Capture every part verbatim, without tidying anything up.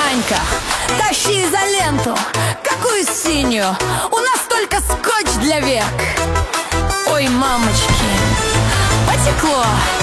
Анька, тащи изоленту. Какую синюю? У нас только скотч для век. Ой, мамочки, потекло.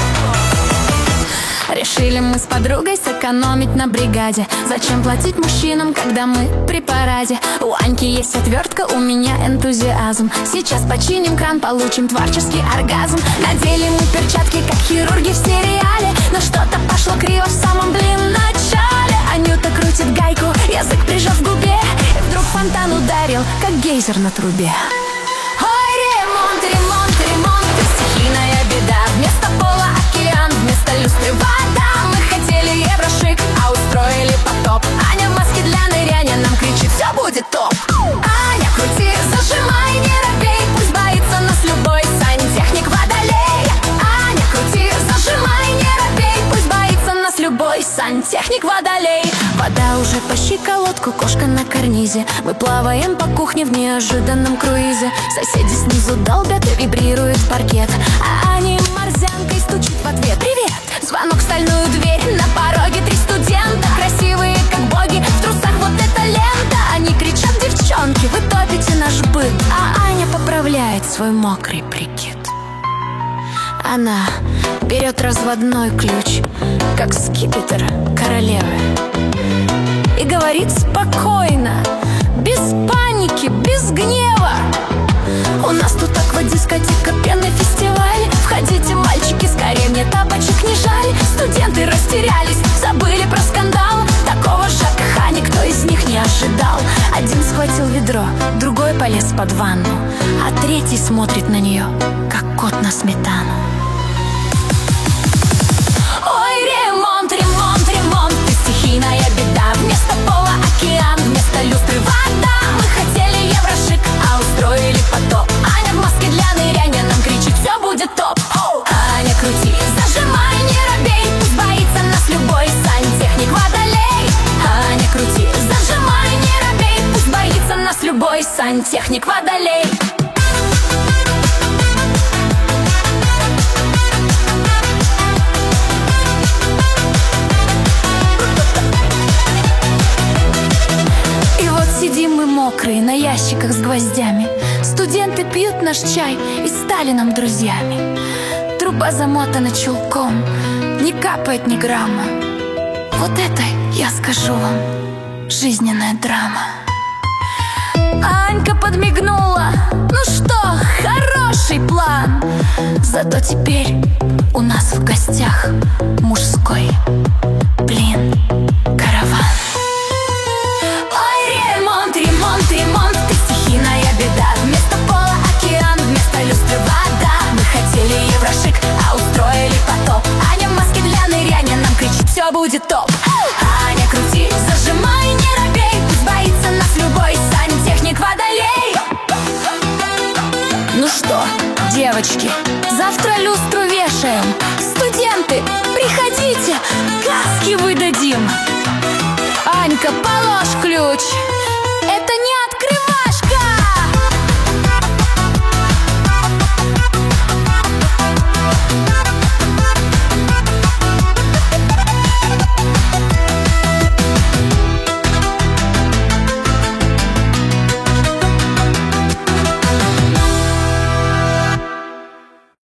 Решили мы с подругой сэкономить на бригаде. Зачем платить мужчинам, когда мы при параде? У Аньки есть отвертка, у меня энтузиазм. Сейчас починим кран, получим творческий оргазм. Надели мы перчатки, как хирурги в сериале, но что-то пошло криво в самом, блин, начале. Анюта крутит гайку, язык прижав к губе, и вдруг фонтан ударил, как гейзер на трубе. Ой, ремонт, ремонт, ремонт, ты стихийная беда. Вместо пола океан, вместо люстры вода. Мы хотели еврошик, а устроили потоп. Аня в маске для ныряния нам кричит: все будет топ. Аня, крути, зажимай, не робей, пусть боится нас любой сантехник водолей. Аня, крути, зажимай, не робей, пусть боится нас любой сантехник водолей. Вода уже по щиколотку, кошка на карнизе. Мы плаваем по кухне в неожиданном круизе. Соседи снизу долбят, вибрирует паркет, а Аня морзянкой стучит в ответ: привет! Звонок в стальную дверь, на пороге три студента, красивые как боги, в трусах вот эта лента. Они кричат: девчонки, вы топите наш быт. А Аня поправляет свой мокрый прикид. Она берет разводной ключ, как скипетр королевы, и говорит спокойно, без паники, без гнева: у нас тут аквадискотека, пенный фестиваль. Входите, мальчики, скорее, мне тапочек не жаль. Студенты растерялись, забыли про скандал. Такого жакха никто из них не ожидал. Один схватил ведро, другой полез под ванну, а третий смотрит на нее, как кот на сметану. Ой, ремонт, ремонт, ремонт, ты стихийная беда. Вместо пола океан, вместо люстры вода. Мы хотели еврошик, а устроили потоп. Аня в маске для ныряния нам кричит: все будет топ. Аня, крути, зажимай, не робей, пусть боится нас любой сантехник водолей. Аня, крути, зажимай, не робей, пусть боится нас любой сантехник водолей. Сидим мы мокрые на ящиках с гвоздями. Студенты пьют наш чай и стали нам друзьями. Труба замотана чулком, не капает ни грамма. Вот это, я скажу вам, жизненная драма. Анька подмигнула: ну что, хороший план. Зато теперь у нас в гостях мужской, блин, караван. Ремонт, ремонт, ты стихийная беда. Вместо пола океан, вместо люстры вода. Мы хотели еврошик, а устроили потоп. Аня в маске для ныряния нам кричит: все будет топ. Аня, крути, зажимай, не робей, пусть боится нас любой сантехник водолей. Ну что, девочки, завтра люстру вешаем. Студенты, приходите, каски выдадим. Анька, положь ключ.